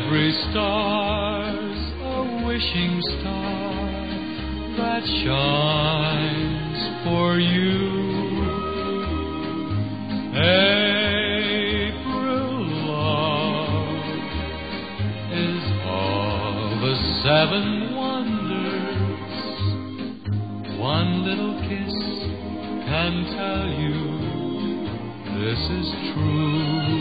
Every star's a wishing star that shines for you. April love is all the 7 wonders. One little kiss can tell you this is true.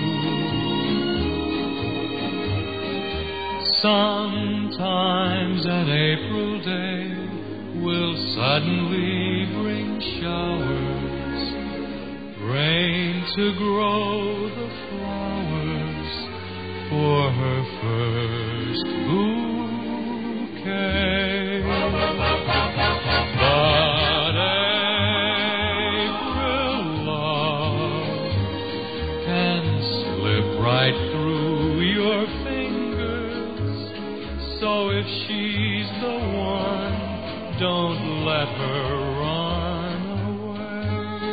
Sometimes an April day will suddenly bring showers, rain to grow the flowers for her first bouquet. But April love can slip right through your fingers, so if she's the one, don't let her run away.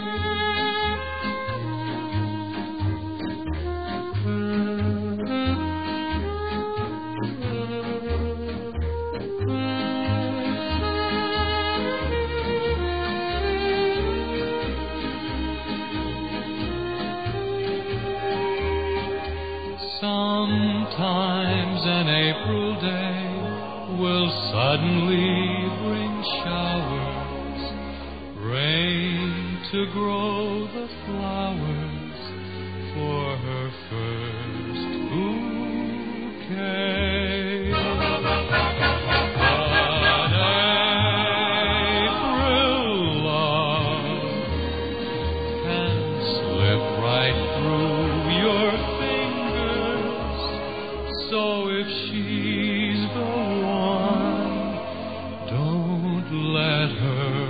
Sometimes an April day will suddenly bring showers, rain to grow the flowers for her first bouquet. But April love can slip right through your fingers, so if she's the one, don't let her